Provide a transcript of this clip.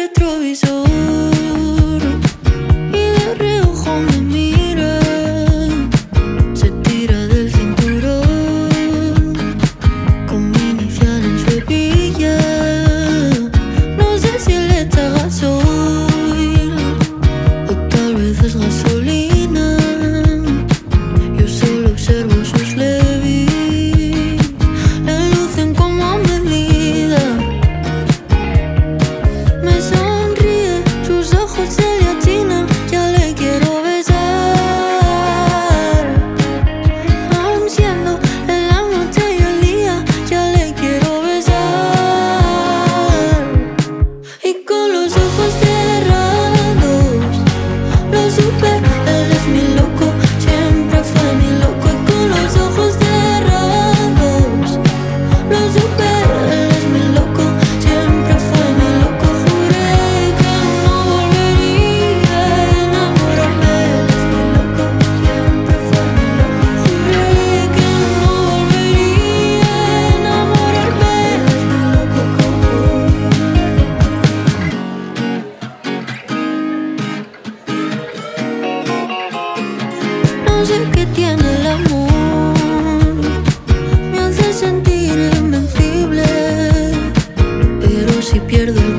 retrovisor y de reojo me mira. Se tira del cinturón con mi inicial en su hebilla. No sé si le echa gasoil o tal vez es gasolina. Yo solo observo sus levis, le lucen como medida. Me sonríe, sus ojos se le achinan, ya le quiero besar. Aún siendo en la noche y el día, ya le quiero besar. Y con los ojos cerrados, lo supe, él es mi loco, siempre fue mi loco. Y con los ojos cerrados, lo supe, él es mi loco, siempre fue mi loco. Juré que no volvería a enamorarme, él es mi loco, siempre fue mi loco. Juré que no volvería a enamorarme, él es mi loco como no sé qué tiene el amor, me hace sentir invencible, pero si pierdo el